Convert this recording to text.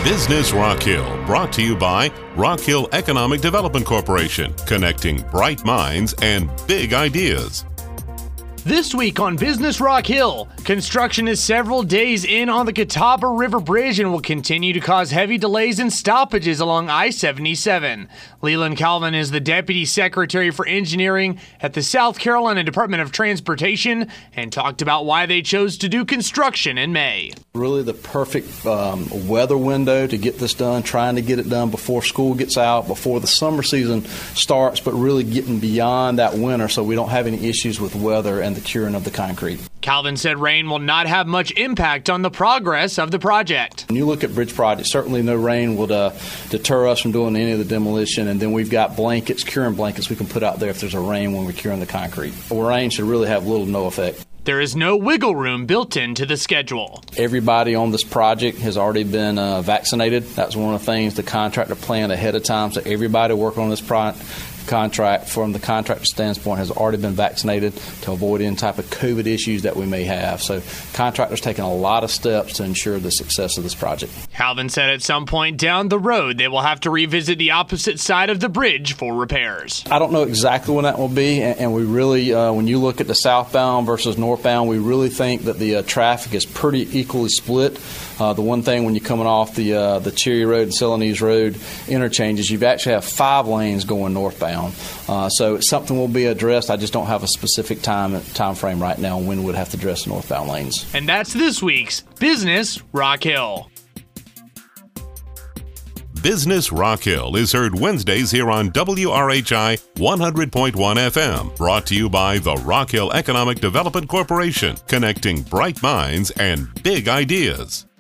Business Rock Hill, brought to you by Rock Hill Economic Development Corporation, connecting bright minds and big ideas. This week on Business Rock Hill, construction is several days in on the Catawba River Bridge and will continue to cause heavy delays and stoppages along I-77. Leland Calvin is the Deputy Secretary for Engineering at the South Carolina Department of Transportation and talked about why they chose to do construction in May. Really the perfect weather window to get this done, trying to get it done before school gets out, before the summer season starts, but really getting beyond that winter so we don't have any issues with weather and the curing of the concrete. Calvin said rain will not have much impact on the progress of the project. When you look at bridge projects, certainly no rain will deter us from doing any of the demolition, and then we've got blankets, curing blankets we can put out there if there's a rain when we're curing the concrete. Rain should really have little to no effect. There is no wiggle room built into the schedule. Everybody on this project has already been vaccinated. That's one of the things the contractor planned ahead of time, so everybody working on this contract from the contractor standpoint has already been vaccinated to avoid any type of COVID issues that we may have. So contractors taking a lot of steps to ensure the success of this project. Calvin said at some point down the road they will have to revisit the opposite side of the bridge for repairs. I don't know exactly when that will be, and we really, when you look at the southbound versus northbound, we really think that the traffic is pretty equally split. The one thing when you're coming off the Cherry Road and Celanese Road interchanges, you actually have 5 lanes going northbound. So it's something will be addressed. I just don't have a specific time frame right now when we'd have to address the northbound lanes. And that's this week's Business Rock Hill. Business Rock Hill is heard Wednesdays here on WRHI 100.1 FM, brought to you by the Rock Hill Economic Development Corporation, connecting bright minds and big ideas.